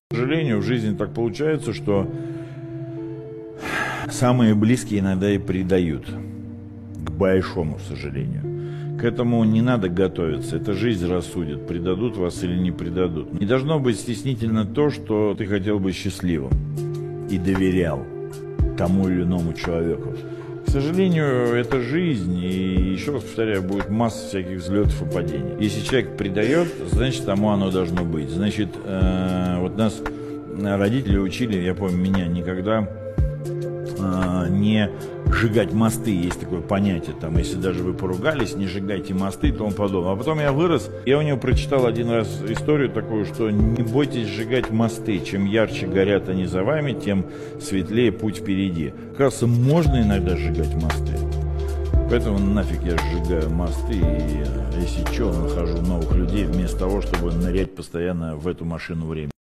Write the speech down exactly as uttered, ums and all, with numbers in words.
К сожалению, в жизни так получается, что самые близкие иногда и предают. К большому сожалению. К этому не надо готовиться. Это жизнь рассудит, предадут вас или не предадут. Не должно быть стеснительно то, что ты хотел быть счастливым и доверял тому или иному человеку. К сожалению, это жизнь, и еще раз повторяю, будет масса всяких взлетов и падений. Если человек предает, значит, тому оно должно быть. Значит, э, вот нас родители учили, я помню, меня никогда э, не сжигать мосты, есть такое понятие, там, если даже вы поругались, не сжигайте мосты и тому подобное. А потом я вырос, я у него прочитал один раз историю такую, что не бойтесь сжигать мосты, чем ярче горят они за вами, тем светлее путь впереди. Кажется, можно иногда сжигать мосты, поэтому нафиг я сжигаю мосты и, если что, нахожу новых людей вместо того, чтобы нырять постоянно в эту машину времени.